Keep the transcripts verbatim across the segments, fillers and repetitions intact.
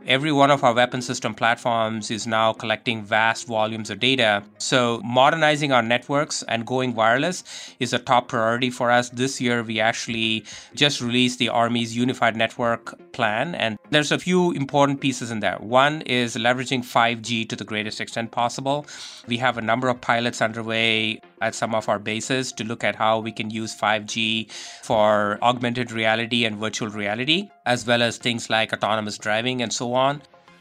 Every one of our weapon system platforms is now collecting vast volumes of data. So modernizing our networks and going wireless is a top priority for us. This year, we actually just released the Army's Unified Network Plan, and there's a few important pieces in there. One is leveraging five G to the greatest extent possible. We have a number of pilots underway at some of our bases to look at how we can use five G for augmented reality and virtual reality, as well as things like autonomous driving and so on.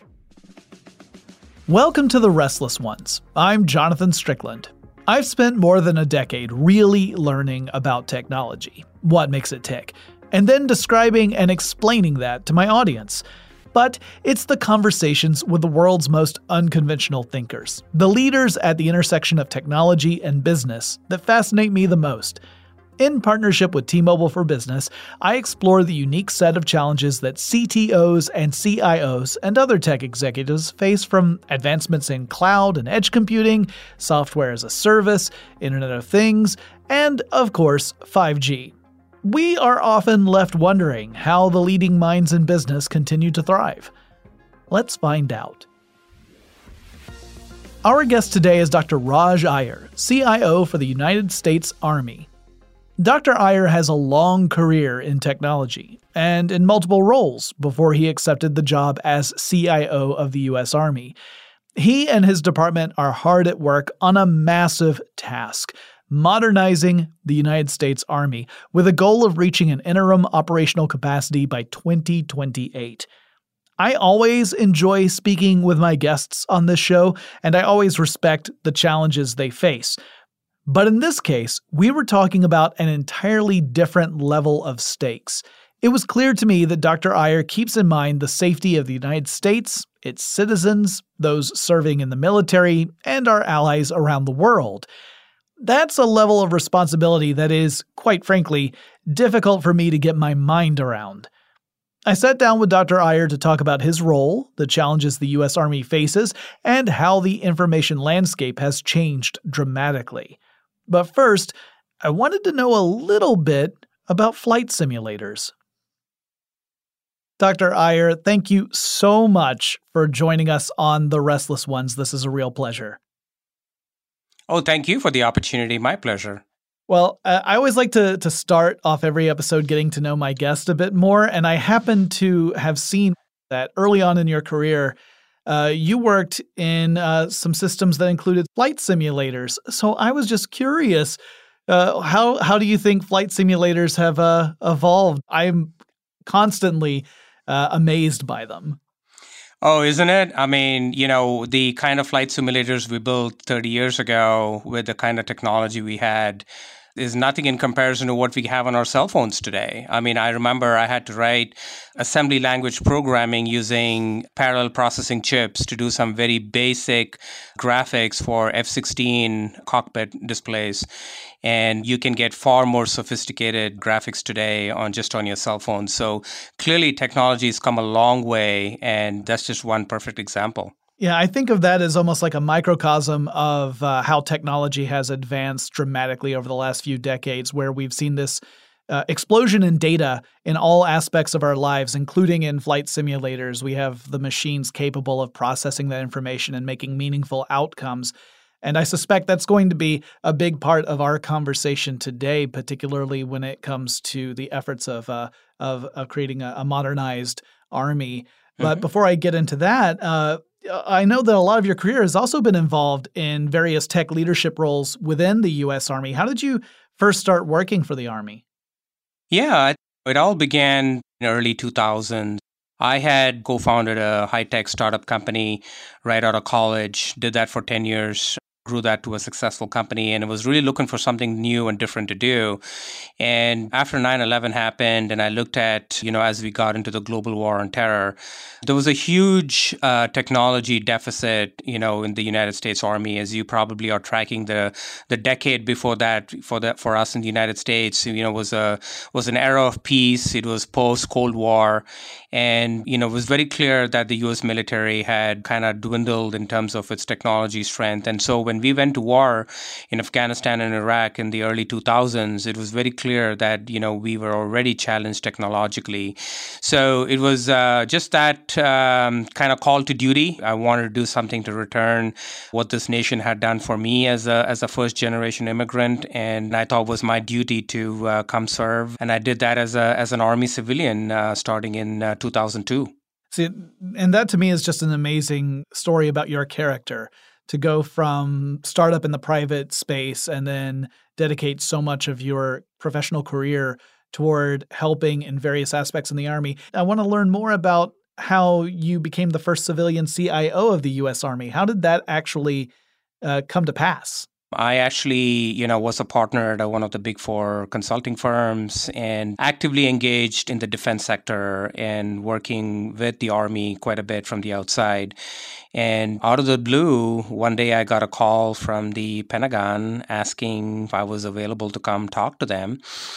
Welcome to The Restless Ones. I'm Jonathan Strickland. I've spent more than a decade really learning about technology, what makes it tick, and then describing and explaining that to my audience. But it's the conversations with the world's most unconventional thinkers, the leaders at the intersection of technology and business, that fascinate me the most. In partnership with T-Mobile for Business, I explore the unique set of challenges that C T Os and C I Os and other tech executives face, from advancements in cloud and edge computing, software as a service, Internet of Things, and, of course, five G. We are often left wondering how the leading minds in business continue to thrive. Let's find out. Our guest today is Doctor Raj Iyer, C I O for the United States Army. Doctor Iyer has a long career in technology and in multiple roles before he accepted the job as C I O of the U S Army. He and his department are hard at work on a massive task: modernizing the United States Army with a goal of reaching an interim operational capacity by twenty twenty-eight. I always enjoy speaking with my guests on this show, and I always respect the challenges they face. But in this case, we were talking about an entirely different level of stakes. It was clear to me that Doctor Iyer keeps in mind the safety of the United States, its citizens, those serving in the military, and our allies around the world. That's a level of responsibility that is, quite frankly, difficult for me to get my mind around. I sat down with Doctor Iyer to talk about his role, the challenges the U S Army faces, and how the information landscape has changed dramatically. But first, I wanted to know a little bit about flight simulators. Doctor Iyer, thank you so much for joining us on The Restless Ones. This is a real pleasure. Oh, thank you for the opportunity. My pleasure. Well, uh, I always like to to start off every episode getting to know my guest a bit more, and I happen to have seen that early on in your career, uh, you worked in uh, some systems that included flight simulators. So I was just curious, uh, how how do you think flight simulators have uh, evolved? I'm constantly uh, amazed by them. Oh, isn't it? I mean, you know, the kind of flight simulators we built thirty years ago with the kind of technology we had is nothing in comparison to what we have on our cell phones today. I mean, I remember I had to write assembly language programming using parallel processing chips to do some very basic graphics for F sixteen cockpit displays. And you can get far more sophisticated graphics today on just on your cell phone. So clearly technology has come a long way, and that's just one perfect example. Yeah, I think of that as almost like a microcosm of uh, how technology has advanced dramatically over the last few decades, where we've seen this uh, explosion in data in all aspects of our lives, including in flight simulators. We have the machines capable of processing that information and making meaningful outcomes. And I suspect that's going to be a big part of our conversation today, particularly when it comes to the efforts of uh, of, of creating a, a modernized army. But mm-hmm. before I get into that, uh, I know that a lot of your career has also been involved in various tech leadership roles within the U S Army. How did you first start working for the Army? Yeah, it all began in early two thousands. I had co-founded a high-tech startup company right out of college, did that for ten years. Grew that to a successful company, and it was really looking for something new and different to do. And after nine eleven happened, and I looked at, you know, as we got into the global war on terror, there was a huge uh, technology deficit, you know, in the United States Army, as you probably are tracking the the decade before that for that for us in the United States, you know, was a was an era of peace. It was post Cold War, and you know, it was very clear that the U S military had kind of dwindled in terms of its technology strength. And so when when we went to war in Afghanistan and Iraq in the early two thousands, it was very clear that, you know, we were already challenged technologically. So it was uh, just that um, kind of call to duty. I wanted to do something to return what this nation had done for me as a as a first generation immigrant, and I thought it was my duty to uh, come serve. And I did that as a as an Army civilian uh, starting in uh, two thousand two. See, and that to me is just an amazing story about your character, to go from startup in the private space and then dedicate so much of your professional career toward helping in various aspects in the Army. I want to learn more about how you became the first civilian C I O of the U S Army. How did that actually uh, come to pass? I actually, you know, was a partner at one of the big four consulting firms and actively engaged in the defense sector and working with the Army quite a bit from the outside. And out of the blue, one day I got a call from the Pentagon asking if I was available to come talk to them.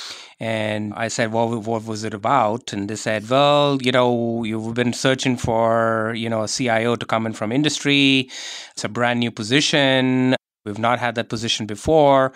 And I said, well, what was it about? And they said, well, you know, you've been searching for, you know, a C I O to come in from industry. It's a brand new position. We've not had that position before.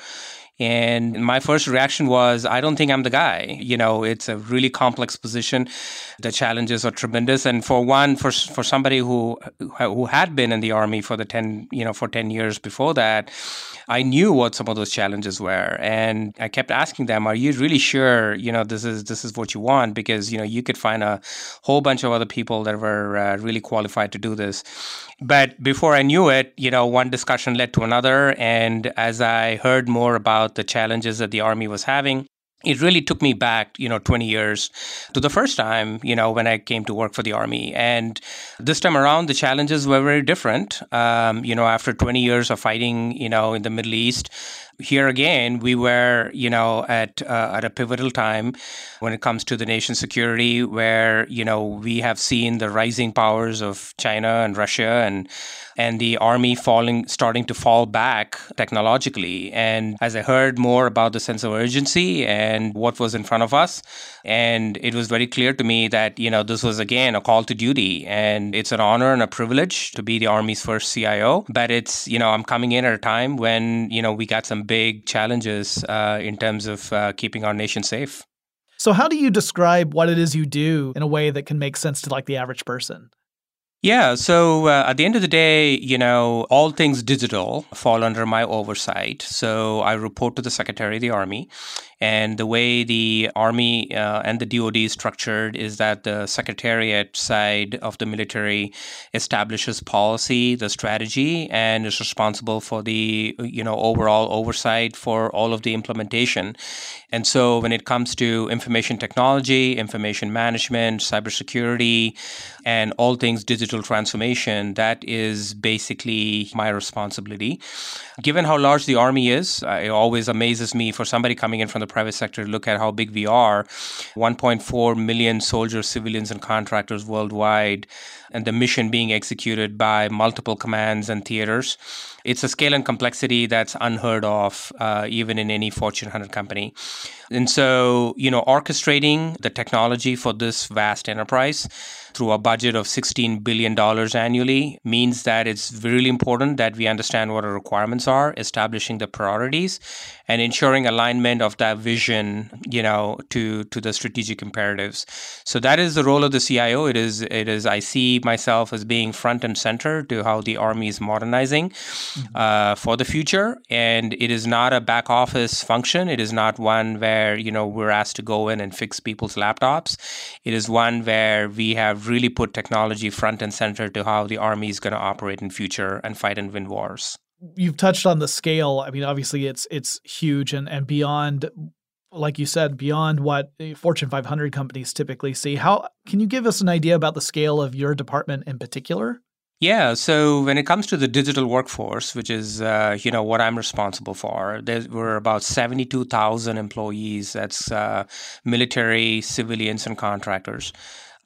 And my first reaction was, I don't think I'm the guy. You know, it's a really complex position. The challenges are tremendous. And for one, for for somebody who who had been in the Army for the ten, you know, for ten years before that, I knew what some of those challenges were. And I kept asking them, are you really sure, you know, this is this is what you want? Because, you know, you could find a whole bunch of other people that were uh, really qualified to do this. But before I knew it, you know, one discussion led to another. And as I heard more about the challenges that the Army was having, it really took me back, you know, twenty years to the first time, you know, when I came to work for the Army. And this time around, the challenges were very different. Um, you know, after twenty years of fighting, you know, in the Middle East, here again, we were, you know, at uh, at a pivotal time when it comes to the nation's security, where, you know, we have seen the rising powers of China and Russia and and the Army falling, starting to fall back technologically. And as I heard more about the sense of urgency and what was in front of us, and it was very clear to me that, you know, this was, again, a call to duty. And it's an honor and a privilege to be the Army's first C I O. But it's, you know, I'm coming in at a time when, you know, we got some big challenges uh, in terms of uh, keeping our nation safe. So how do you describe what it is you do in a way that can make sense to like the average person? Yeah, so uh, at the end of the day, you know, all things digital fall under my oversight. So I report to the Secretary of the Army. And the way the Army uh, and the D O D is structured is that the Secretariat side of the military establishes policy, the strategy, and is responsible for the, you know, overall oversight for all of the implementation. And so when it comes to information technology, information management, cybersecurity, and all things digital transformation, that is basically my responsibility. Given how large the Army is, uh, it always amazes me for somebody coming in from the private sector to look at how big we are. one point four million soldiers, civilians, and contractors worldwide, and the mission being executed by multiple commands and theaters. It's a scale and complexity that's unheard of, uh, even in any Fortune one hundred company. And so, you know, orchestrating the technology for this vast enterprise through a budget of sixteen billion dollars annually means that it's really important that we understand what our requirements are, establishing the priorities, and ensuring alignment of that vision, you know, to, to the strategic imperatives. So that is the role of the C I O. It is, it is, I see myself as being front and center to how the Army is modernizing mm-hmm. uh, for the future. And it is not a back office function. It is not one where, you know, we're asked to go in and fix people's laptops. It is one where we have really put technology front and center to how the Army is going to operate in future and fight and win wars. You've touched on the scale. I mean, obviously it's it's huge and, and beyond, like you said, beyond what Fortune five hundred companies typically see. How can you give us an idea about the scale of your department in particular? Yeah, so when it comes to the digital workforce, which is, uh, you know, what I'm responsible for, there were about seventy-two thousand employees. That's uh, military, civilians, and contractors.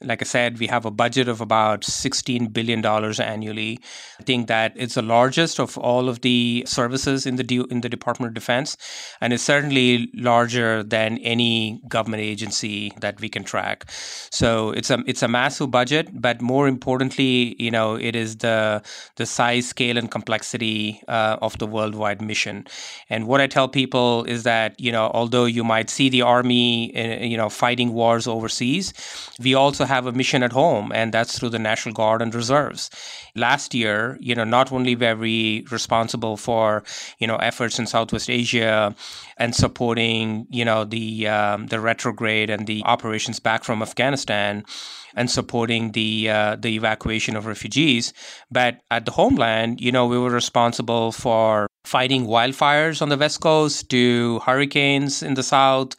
Like I said, we have a budget of about sixteen billion dollars annually. I think that it's the largest of all of the services in the de- in the Department of Defense, and it's certainly larger than any government agency that we can track. So it's a it's a massive budget, but more importantly, you know, it is the the size, scale, and complexity uh, of the worldwide mission. And what I tell people is that, you know, although you might see the Army, uh, you know, fighting wars overseas, we also have a mission at home, and that's through the National Guard and Reserves. Last year, you know, not only were we responsible for, you know, efforts in Southwest Asia and supporting, you know, the um, the retrograde and the operations back from Afghanistan, and supporting the uh, the evacuation of refugees, but at the homeland, you know, we were responsible for fighting wildfires on the West Coast, to hurricanes in the South,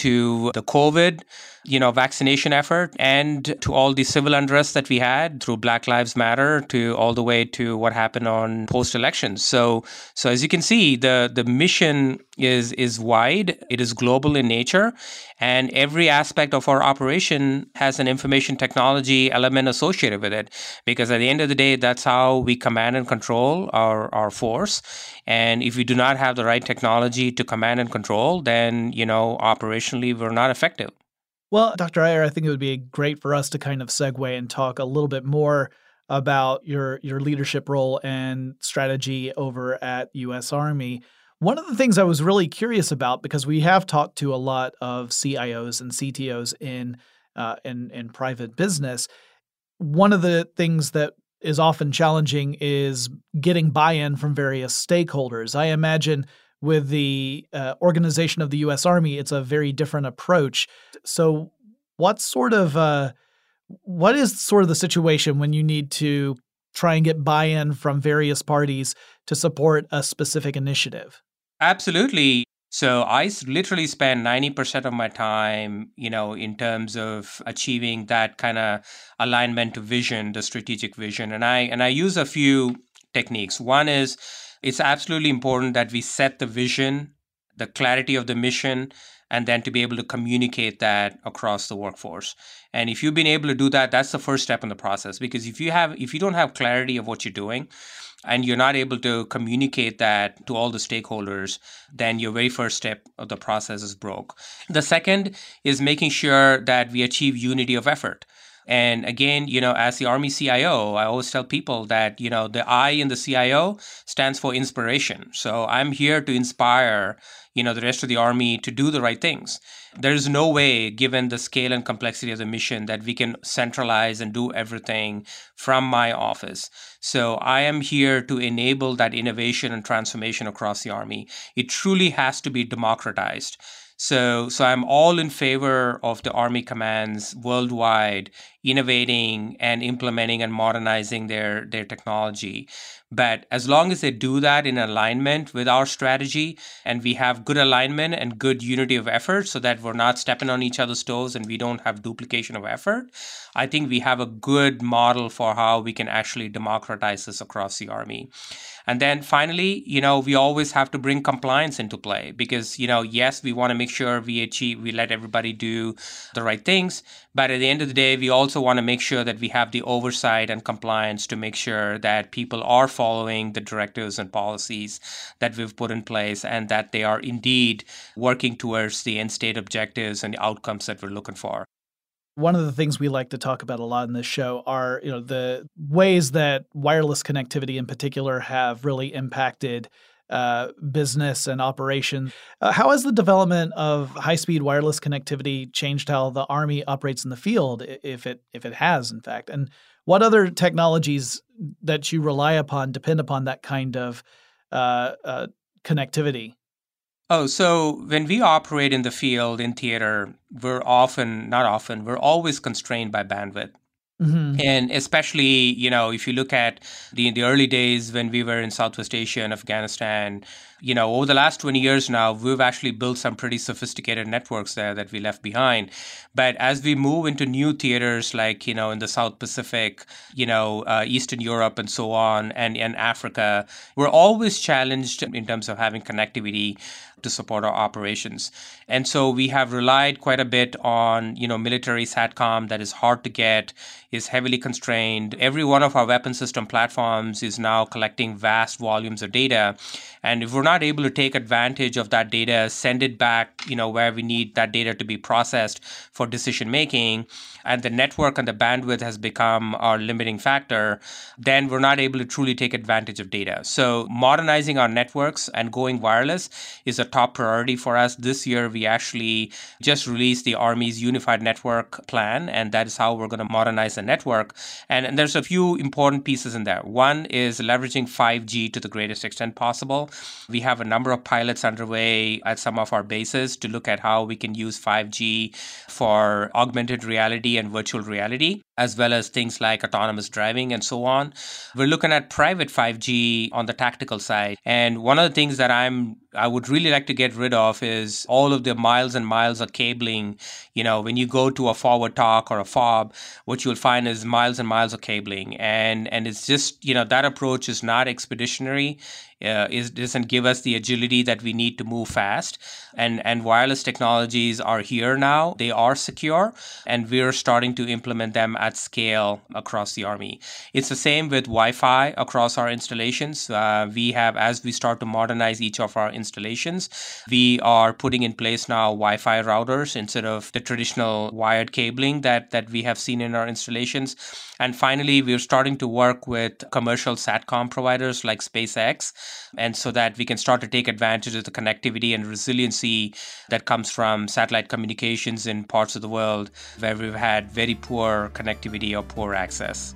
to the COVID, you know, vaccination effort, and to all the civil unrest that we had through Black Lives Matter, to all the way to what happened on post-elections. So, so as you can see, the the mission is is wide. It is global in nature, and every aspect of our operation has an information technology element associated with it. Because at the end of the day, that's how we command and control our our force. And if we do not have the right technology to command and control, then, you know, operationally, we're not effective. Well, Doctor Iyer, I think it would be great for us to kind of segue and talk a little bit more about your your leadership role and strategy over at U S Army. One of the things I was really curious about, because we have talked to a lot of C I Os and C T Os in uh, in in private business, one of the things that is often challenging is getting buy-in from various stakeholders. I imagine with the uh, organization of the U S Army, it's a very different approach. So what sort of uh, what is sort of the situation when you need to try and get buy-in from various parties to support a specific initiative? Absolutely. So I s- literally spend ninety percent of my time, you know, in terms of achieving that kind of alignment to vision, the strategic vision. And I and I use a few techniques. One is, it's absolutely important that we set the vision, the clarity of the mission, and then to be able to communicate that across the workforce. And if you've been able to do that, that's the first step in the process. Because if you have if you don't have clarity of what you're doing, and you're not able to communicate that to all the stakeholders, then your very first step of the process is broke. The second is making sure that we achieve unity of effort. And again, you know, as the Army C I O, I always tell people that, you know, the I in the C I O stands for inspiration. So I'm here to inspire, you know, the rest of the Army to do the right things. There is no way, given the scale and complexity of the mission, that we can centralize and do everything from my office. So I am here to enable that innovation and transformation across the Army. It truly has to be democratized. So, so I'm all in favor of the Army commands worldwide innovating and implementing and modernizing their, their technology. But as long as they do that in alignment with our strategy, and we have good alignment and good unity of effort so that we're not stepping on each other's toes and we don't have duplication of effort, I think we have a good model for how we can actually democratize this across the Army. And then finally, you know, we always have to bring compliance into play because, you know, yes, we want to make sure we achieve, we let everybody do the right things. But at the end of the day, we also want to make sure that we have the oversight and compliance to make sure that people are following the directives and policies that we've put in place and that they are indeed working towards the end state objectives and the outcomes that we're looking for. One of the things we like to talk about a lot in this show are, you know, the ways that wireless connectivity in particular have really impacted uh, business and operations. Uh, how has the development of high-speed wireless connectivity changed how the Army operates in the field, if it if it has, in fact? And what other technologies that you rely upon depend upon that kind of uh, uh, connectivity? Oh, so when we operate in the field, in theater, we're often, not often, we're always constrained by bandwidth. Mm-hmm. And especially, you know, if you look at the the early days when we were in Southwest Asia and Afghanistan, you know, over the last twenty years now, we've actually built some pretty sophisticated networks there that we left behind. But as we move into new theaters like, you know, in the South Pacific, you know, uh, Eastern Europe and so on, and, and Africa, we're always challenged in terms of having connectivity to support our operations. And so we have relied quite a bit on, you know, military SATCOM that is hard to get, is heavily constrained. Every one of our weapon system platforms is now collecting vast volumes of data. And if we're not able to take advantage of that data, send it back, you know, where we need that data to be processed for decision making, and the network and the bandwidth has become our limiting factor, then we're not able to truly take advantage of data. So modernizing our networks and going wireless is a top priority for us. This year, we actually just released the Army's Unified Network Plan, and that is how we're going to modernize the network. And, and there's a few important pieces in there. One is leveraging five G to the greatest extent possible. We have a number of pilots underway at some of our bases to look at how we can use five G for augmented reality and virtual reality, as well as things like autonomous driving and so on. We're looking at private five G on the tactical side. And one of the things that I'm I would really like to get rid of is all of the miles and miles of cabling. You know, when you go to a forward talk or a fob, what you'll find is miles and miles of cabling. And and it's just, you know, that approach is not expeditionary. Uh, it doesn't give us the agility that we need to move fast. And, and wireless technologies are here now. They are secure, and we're starting to implement them at scale across the Army. It's the same with Wi-Fi across our installations. Uh, we have, as we start to modernize each of our installations, we are putting in place now Wi-Fi routers instead of the traditional wired cabling that, that we have seen in our installations. And finally, we're starting to work with commercial SATCOM providers like SpaceX, and so that we can start to take advantage of the connectivity and resiliency that comes from satellite communications in parts of the world where we've had very poor connectivity or poor access.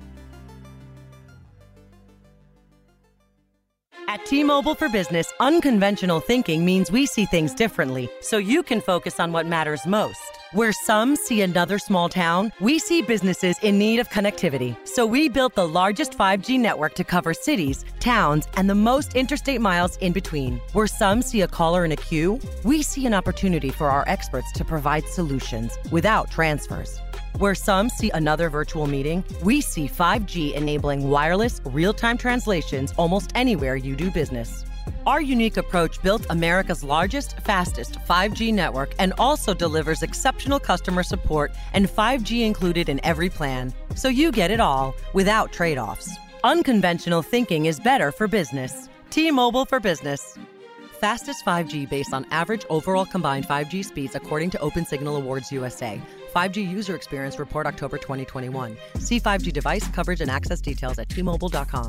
At T-Mobile for Business, unconventional thinking means we see things differently, so you can focus on what matters most. Where some see another small town, we see businesses in need of connectivity. So we built the largest five G network to cover cities, towns, and the most interstate miles in between. Where some see a caller in a queue, we see an opportunity for our experts to provide solutions without transfers. Where some see another virtual meeting, we see five G enabling wireless, real-time translations almost anywhere you do business. Our unique approach built America's largest, fastest five G network and also delivers exceptional customer support and five G included in every plan. So you get it all without trade-offs. Unconventional thinking is better for business. T-Mobile for Business. Fastest five G based on average overall combined five G speeds according to OpenSignal Awards U S A. five G User Experience Report October twenty twenty-one. See five G device coverage and access details at T Mobile dot com.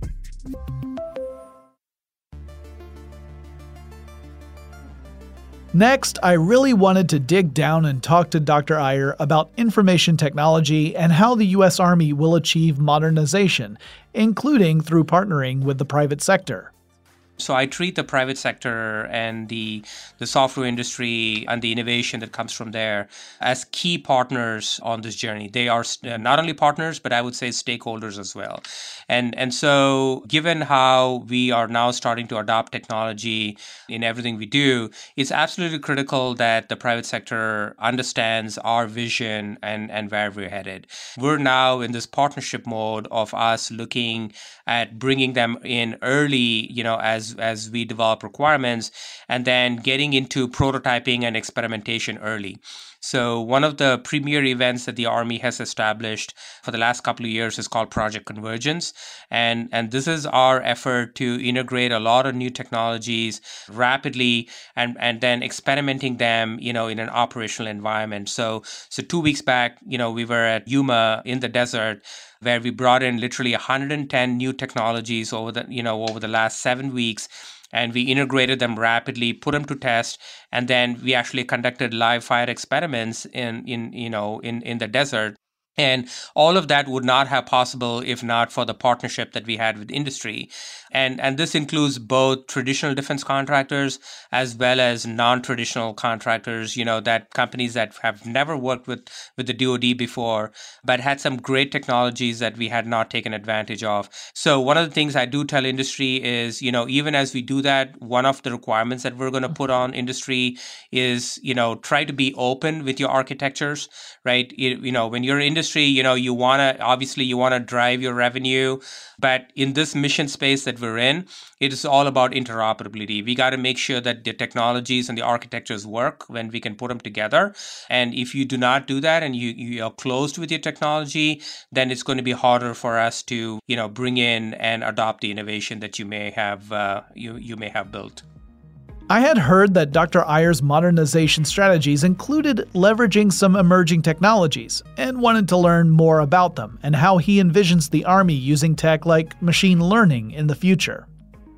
Next, I really wanted to dig down and talk to Doctor Iyer about information technology and how the U S Army will achieve modernization, including through partnering with the private sector. So I treat the private sector and the the software industry and the innovation that comes from there as key partners on this journey. They are not only partners, but I would say stakeholders as well. And and so given how we are now starting to adopt technology in everything we do, it's absolutely critical that the private sector understands our vision and, and where we're headed. We're now in this partnership mode of us looking at bringing them in early, you know, as as we develop requirements, and then getting into prototyping and experimentation early. So one of the premier events that the Army has established for the last couple of years is called Project Convergence. And, and this is our effort to integrate a lot of new technologies rapidly and, and then experimenting them, you know, in an operational environment. So, so two weeks back, you know, we were at Yuma in the desert, where we brought in literally one hundred ten new technologies over the, you know, over the last seven weeks. And we integrated them rapidly, put them to test, and then we actually conducted live fire experiments in, in you know, in, in the desert. And all of that would not have possible if not for the partnership that we had with industry. And and this includes both traditional defense contractors as well as non-traditional contractors, you know, that companies that have never worked with, with the D O D before, but had some great technologies that we had not taken advantage of. So one of the things I do tell industry is, you know, even as we do that, one of the requirements that we're going to put on industry is, you know, try to be open with your architectures, right? You, you know, when you're industry industry, you know, you want to, obviously you want to drive your revenue, but in this mission space that we're in, it is all about interoperability. We got to make sure that the technologies and the architectures work when we can put them together. And if you do not do that and you, you are closed with your technology, then it's going to be harder for us to, you know, bring in and adopt the innovation that you may have, uh, you, you may have built. I had heard that Doctor Iyer's modernization strategies included leveraging some emerging technologies, and wanted to learn more about them and how he envisions the Army using tech like machine learning in the future.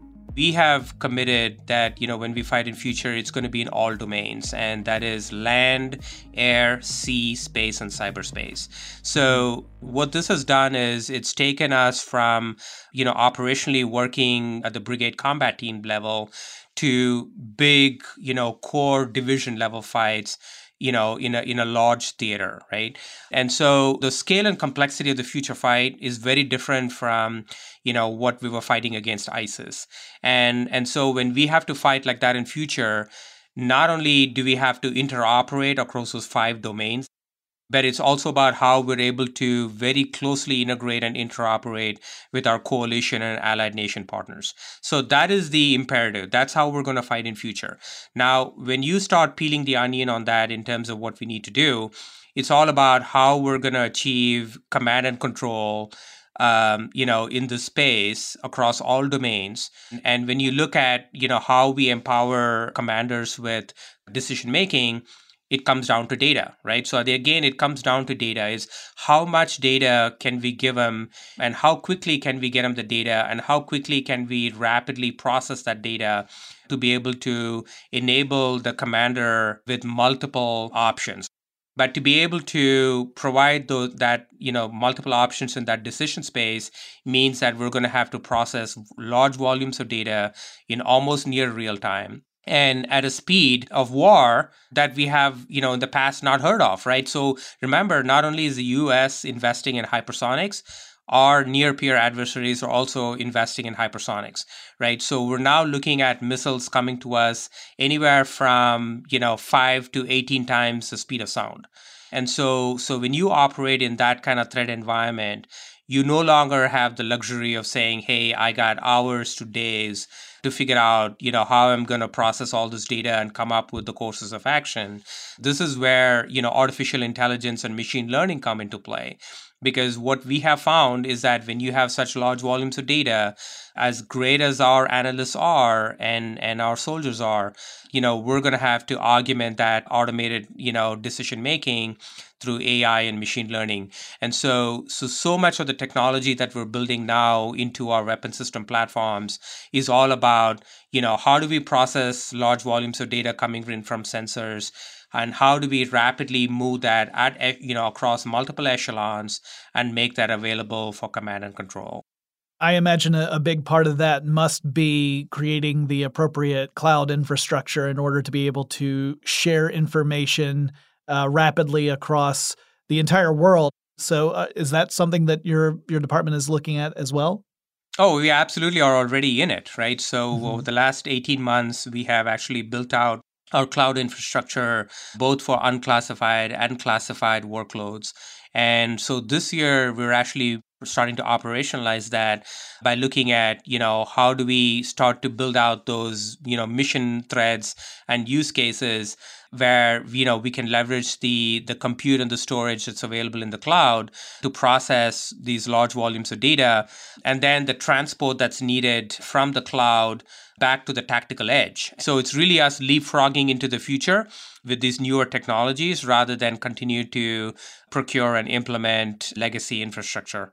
We have committed that, you know, when we fight in future, it's going to be in all domains, and that is land, air, sea, space, and cyberspace. So what this has done is it's taken us from, you know, operationally working at the brigade combat team level to big, you know, core division level fights, you know, in a in a large theater, right? And so the scale and complexity of the future fight is very different from, you know, what we were fighting against ISIS. And and so when we have to fight like that in future, not only do we have to interoperate across those five domains, but it's also about how we're able to very closely integrate and interoperate with our coalition and allied nation partners. So that is the imperative. That's how we're going to fight in future. Now, when you start peeling the onion on that in terms of what we need to do, it's all about how we're going to achieve command and control, um, you know, in the space across all domains. And when you look at, you know, how we empower commanders with decision making, it comes down to data, right? So again, it comes down to data is how much data can we give them and how quickly can we get them the data and how quickly can we rapidly process that data to be able to enable the commander with multiple options. But to be able to provide those, that, you know, multiple options in that decision space means that we're going to have to process large volumes of data in almost near real time, and at a speed of war that we have, you know, in the past not heard of, right? So remember, not only is the U S investing in hypersonics, our near-peer adversaries are also investing in hypersonics, right? So we're now looking at missiles coming to us anywhere from, you know, five to eighteen times the speed of sound. And so, so when you operate in that kind of threat environment, you no longer have the luxury of saying, hey, I got hours to days to figure out, you know, how I'm going to process all this data and come up with the courses of action. This is where, you know, artificial intelligence and machine learning come into play. Because what we have found is that when you have such large volumes of data, as great as our analysts are and, and our soldiers are, you know, we're going to have to augment that automated, you know, decision making through A I and machine learning. And so, so, so much of the technology that we're building now into our weapon system platforms is all about, you know, how do we process large volumes of data coming in from sensors, and how do we rapidly move that at, you know, across multiple echelons and make that available for command and control. I imagine a, a big part of that must be creating the appropriate cloud infrastructure in order to be able to share information uh, rapidly across the entire world. So uh, is that something that your your department is looking at as well? Oh, we absolutely are already in it, right? So Mm-hmm. over the last eighteen months, we have actually built out our cloud infrastructure, both for unclassified and classified workloads. And so this year, we're actually starting to operationalize that by looking at, you know, how do we start to build out those, you know, mission threads and use cases where, you know, we can leverage the, the compute and the storage that's available in the cloud to process these large volumes of data, and then the transport that's needed from the cloud back to the tactical edge. So it's really us leapfrogging into the future with these newer technologies rather than continue to procure and implement legacy infrastructure.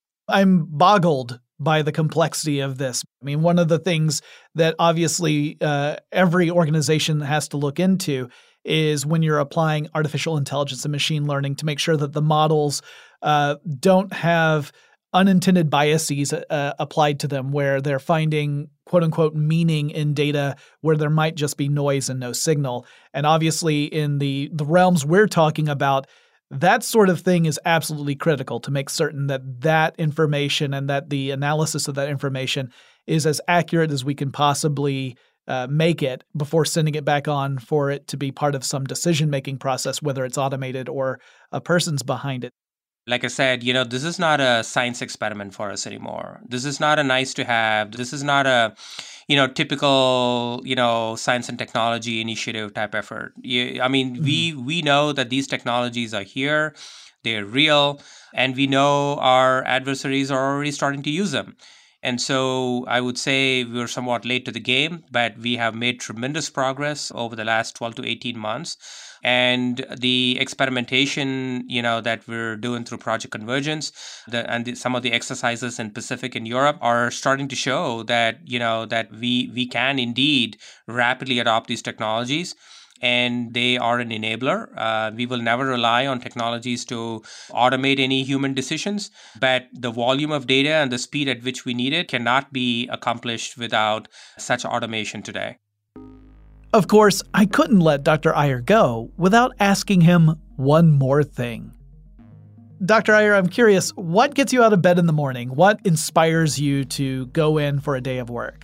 I'm boggled by the complexity of this. I mean, one of the things that obviously uh, every organization has to look into is when you're applying artificial intelligence and machine learning to make sure that the models uh, don't have unintended biases uh, applied to them, where they're finding quote unquote meaning in data where there might just be noise and no signal. And obviously in the, the realms we're talking about, that sort of thing is absolutely critical to make certain that that information and that the analysis of that information is as accurate as we can possibly uh, make it before sending it back on for it to be part of some decision-making process, whether it's automated or a person's behind it. Like I said, you know, this is not a science experiment for us anymore. This is not a nice to have. This is not a, you know, typical, you know, science and technology initiative type effort. You, I mean, mm-hmm. we we know that these technologies are here, they're real, and we know our adversaries are already starting to use them. And so I would say we're somewhat late to the game, but we have made tremendous progress over the last twelve to eighteen months. And the experimentation, you know, that we're doing through Project Convergence, the, and the, some of the exercises in Pacific and Europe are starting to show that, you know, that we we can indeed rapidly adopt these technologies. And they are an enabler. Uh, we will never rely on technologies to automate any human decisions, but the volume of data and the speed at which we need it cannot be accomplished without such automation today. Of course, I couldn't let Doctor Iyer go without asking him one more thing. Doctor Iyer, I'm curious, what gets you out of bed in the morning? What inspires you to go in for a day of work?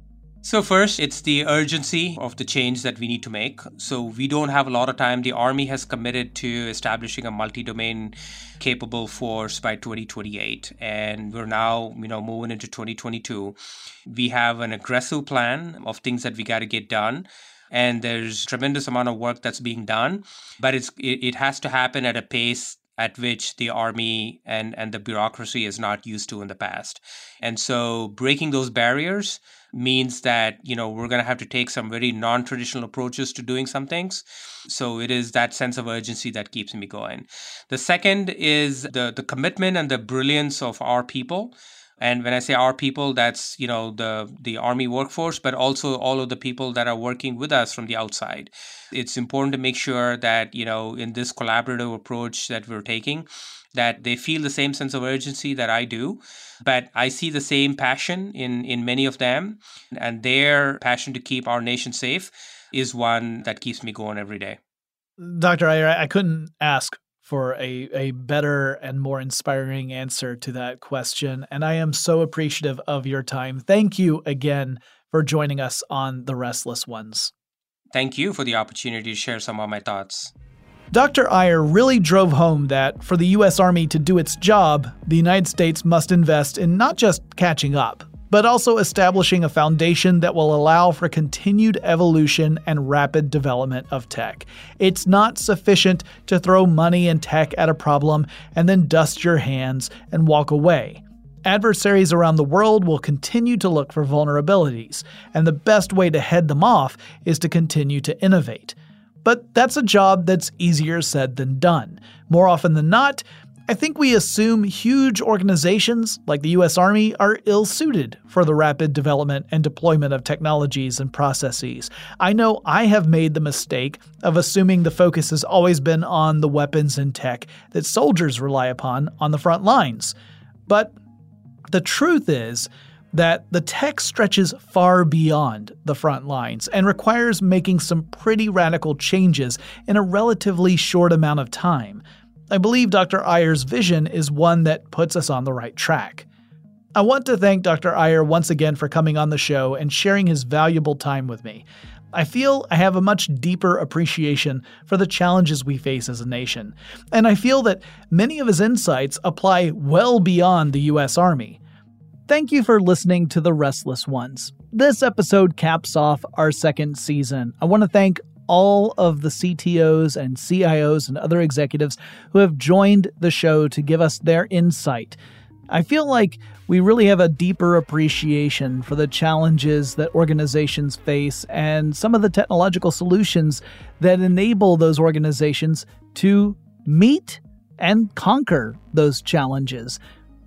So first, it's the urgency of the change that we need to make. So we don't have a lot of time. The Army has committed to establishing a multi-domain capable force by twenty twenty-eight. And we're now, you know, moving into twenty twenty-two. We have an aggressive plan of things that we got to get done. And there's tremendous amount of work that's being done, but it's it, it has to happen at a pace at which the Army and, and the bureaucracy is not used to in the past. And so breaking those barriers means that, you know, we're going to have to take some very non-traditional approaches to doing some things. So it is that sense of urgency that keeps me going. The second is the, the commitment and the brilliance of our people. And when I say our people, that's, you know, the, the Army workforce, but also all of the people that are working with us from the outside. It's important to make sure that, you know, in this collaborative approach that we're taking, that they feel the same sense of urgency that I do. But I see the same passion in, in many of them. And their passion to keep our nation safe is one that keeps me going every day. Doctor Iyer, I couldn't ask for a, a better and more inspiring answer to that question. And I am so appreciative of your time. Thank you again for joining us on The Restless Ones. Thank you for the opportunity to share some of my thoughts. Doctor Iyer really drove home that for the U S Army to do its job, the United States must invest in not just catching up, but also establishing a foundation that will allow for continued evolution and rapid development of tech. It's not sufficient to throw money and tech at a problem and then dust your hands and walk away. Adversaries around the world will continue to look for vulnerabilities, and the best way to head them off is to continue to innovate. But that's a job that's easier said than done. More often than not, I think we assume huge organizations like the U S Army are ill-suited for the rapid development and deployment of technologies and processes. I know I have made the mistake of assuming the focus has always been on the weapons and tech that soldiers rely upon on the front lines. But the truth is that the tech stretches far beyond the front lines and requires making some pretty radical changes in a relatively short amount of time. I believe Doctor Iyer's vision is one that puts us on the right track. I want to thank Doctor Iyer once again for coming on the show and sharing his valuable time with me. I feel I have a much deeper appreciation for the challenges we face as a nation, and I feel that many of his insights apply well beyond the U S Army. Thank you for listening to The Restless Ones. This episode caps off our second season. I want to thank all of the C T Os and C I Os and other executives who have joined the show to give us their insight. I feel like we really have a deeper appreciation for the challenges that organizations face and some of the technological solutions that enable those organizations to meet and conquer those challenges.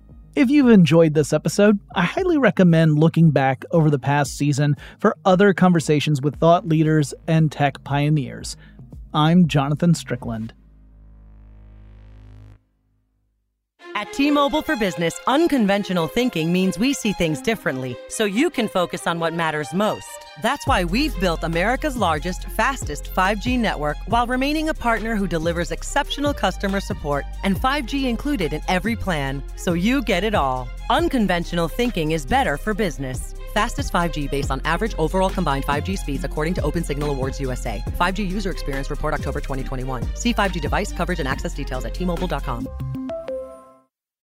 If you've enjoyed this episode, I highly recommend looking back over the past season for other conversations with thought leaders and tech pioneers. I'm Jonathan Strickland. At T-Mobile for Business, unconventional thinking means we see things differently, so you can focus on what matters most. That's why we've built America's largest, fastest five G network while remaining a partner who delivers exceptional customer support and five G included in every plan, so you get it all. Unconventional thinking is better for business. Fastest five G based on average overall combined five G speeds according to OpenSignal Awards U S A. five G user experience report October twenty twenty-one. See five G device coverage and access details at T Mobile dot com.